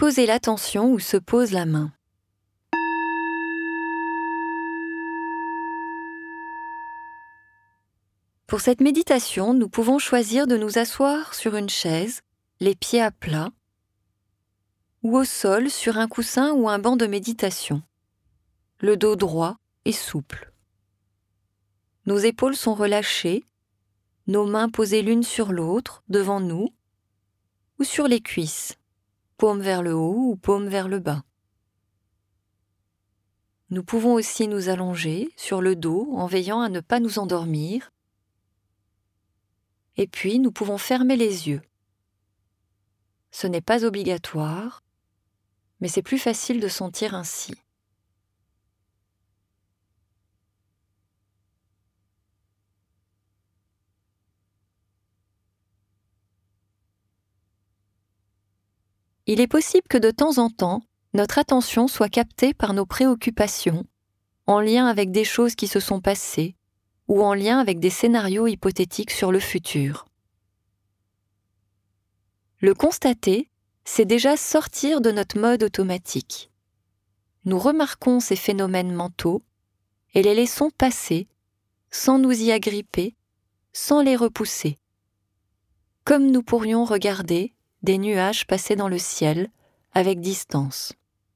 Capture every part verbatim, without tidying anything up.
Déposez l'attention où se pose la main. Pour cette méditation, nous pouvons choisir de nous asseoir sur une chaise, les pieds à plat, ou au sol sur un coussin ou un banc de méditation, le dos droit et souple. Nos épaules sont relâchées, nos mains posées l'une sur l'autre, devant nous, ou sur les cuisses, paume vers le haut ou paume vers le bas. Nous pouvons aussi nous allonger sur le dos en veillant à ne pas nous endormir. Et puis, nous pouvons fermer les yeux. Ce n'est pas obligatoire, mais c'est plus facile de sentir ainsi. Il est possible que de temps en temps, notre attention soit captée par nos préoccupations, en lien avec des choses qui se sont passées, ou en lien avec des scénarios hypothétiques sur le futur. Le constater, c'est déjà sortir de notre mode automatique. Nous remarquons ces phénomènes mentaux et les laissons passer sans nous y agripper, sans les repousser. Comme nous pourrions regarder des nuages passer dans le ciel avec distance.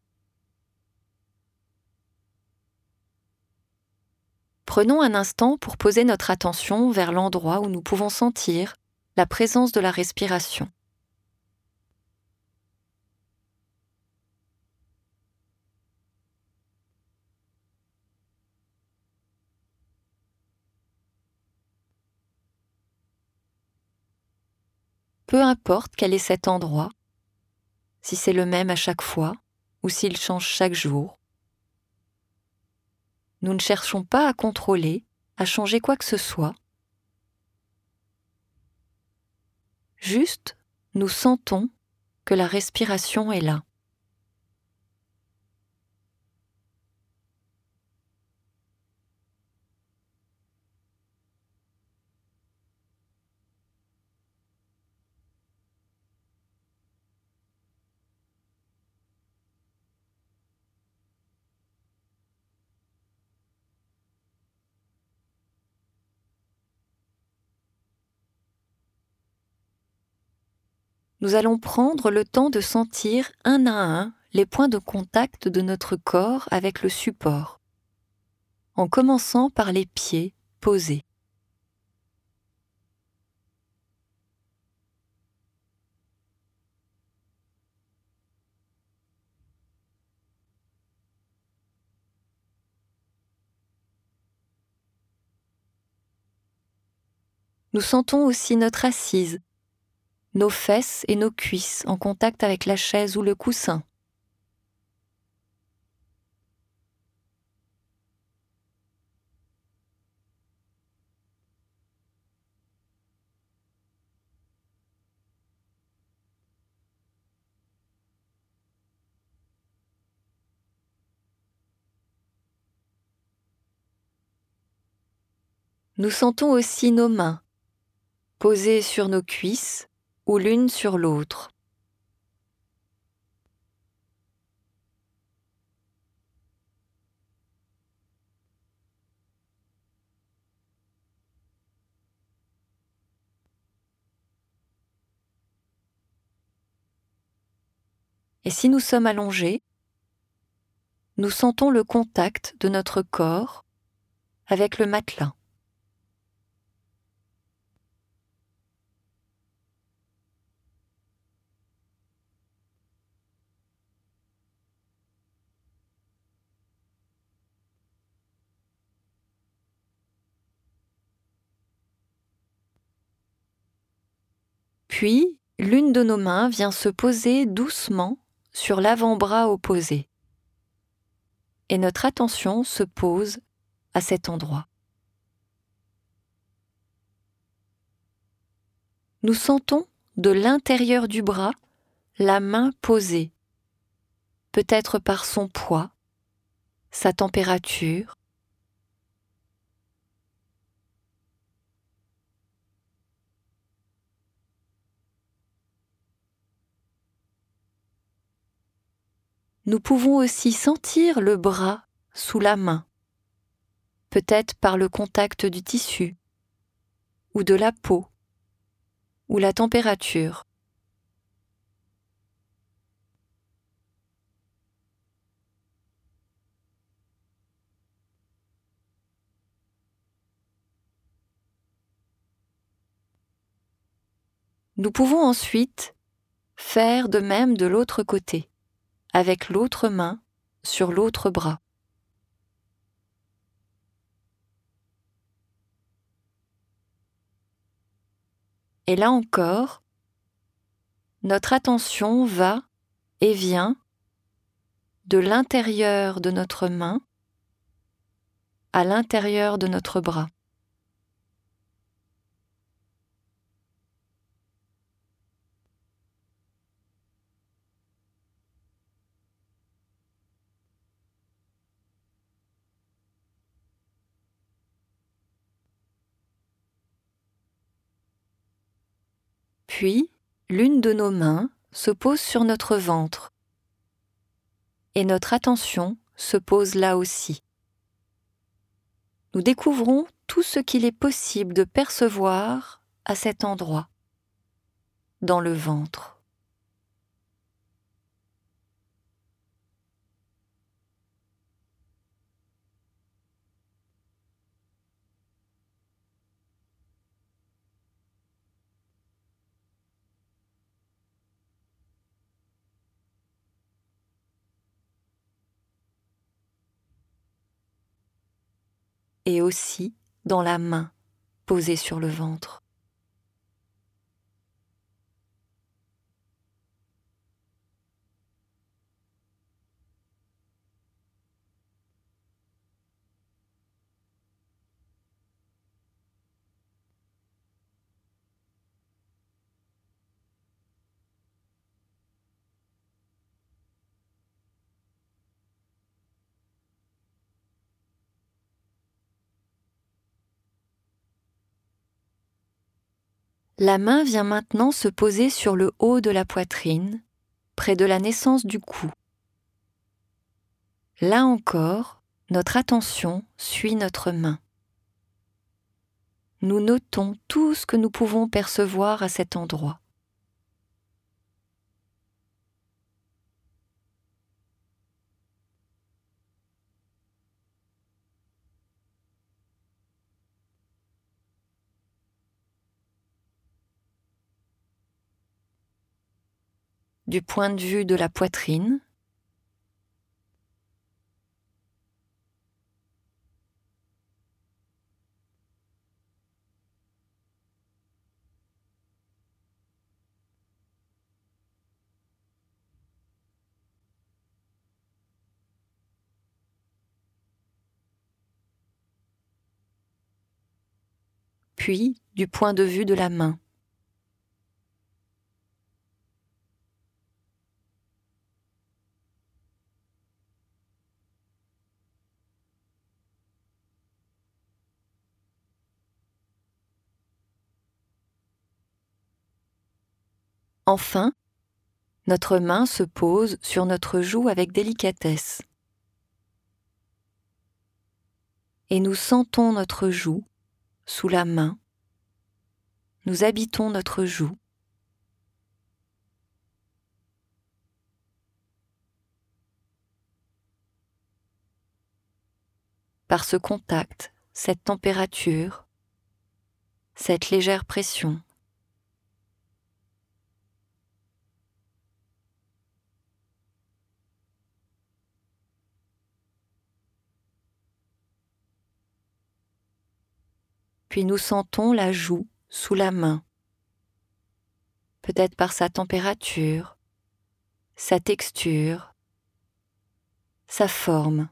Prenons un instant pour poser notre attention vers l'endroit où nous pouvons sentir la présence de la respiration. Peu importe quel est cet endroit, si c'est le même à chaque fois ou s'il change chaque jour. Nous ne cherchons pas à contrôler, à changer quoi que ce soit. Juste, nous sentons que la respiration est là. Nous allons prendre le temps de sentir un à un les points de contact de notre corps avec le support, en commençant par les pieds posés. Nous sentons aussi notre assise, nos fesses et nos cuisses en contact avec la chaise ou le coussin. Nous sentons aussi nos mains, posées sur nos cuisses ou l'une sur l'autre. Et si nous sommes allongés, nous sentons le contact de notre corps avec le matelas. Puis, l'une de nos mains vient se poser doucement sur l'avant-bras opposé. Et notre attention se pose à cet endroit. Nous sentons de l'intérieur du bras la main posée, peut-être par son poids, sa température. nous pouvons aussi sentir le bras sous la main, peut-être par le contact du tissu, ou de la peau, ou la température. Nous pouvons ensuite faire de même de l'autre côté, avec l'autre main sur l'autre bras. Et là encore, notre attention va et vient de l'intérieur de notre main à l'intérieur de notre bras. Puis, l'une de nos mains se pose sur notre ventre et notre attention se pose là aussi. Nous découvrons tout ce qu'il est possible de percevoir à cet endroit, dans le ventre. Et aussi dans la main posée sur le ventre. La main vient maintenant se poser sur le haut de la poitrine, près de la naissance du cou. Là encore, notre attention suit notre main. Nous notons tout ce que nous pouvons percevoir à cet endroit. Du point de vue de la poitrine, puis du point de vue de la main. Enfin, notre main se pose sur notre joue avec délicatesse. Et nous sentons notre joue sous la main. Nous habitons notre joue. Par ce contact, cette température, cette légère pression. Puis nous sentons la joue sous la main, peut-être par sa température, sa texture, sa forme.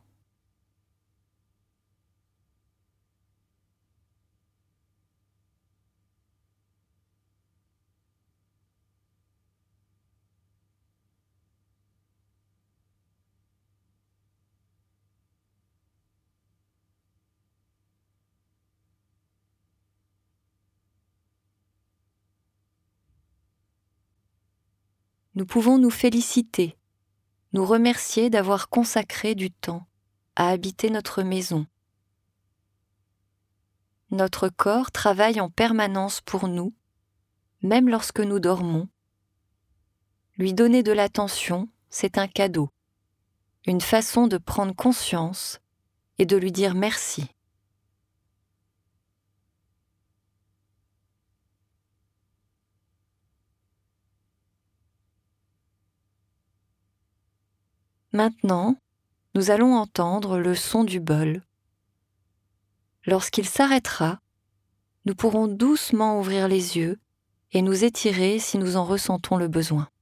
Nous pouvons nous féliciter nous remercier d'avoir consacré du temps à habiter notre maison. Notre corps travaille en permanence pour nous, même lorsque nous dormons. Lui donner de l'attention, c'est un cadeau, une façon de prendre conscience et de lui dire merci. Maintenant, nous allons entendre le son du bol. Lorsqu'il s'arrêtera, nous pourrons doucement ouvrir les yeux et nous étirer si nous en ressentons le besoin.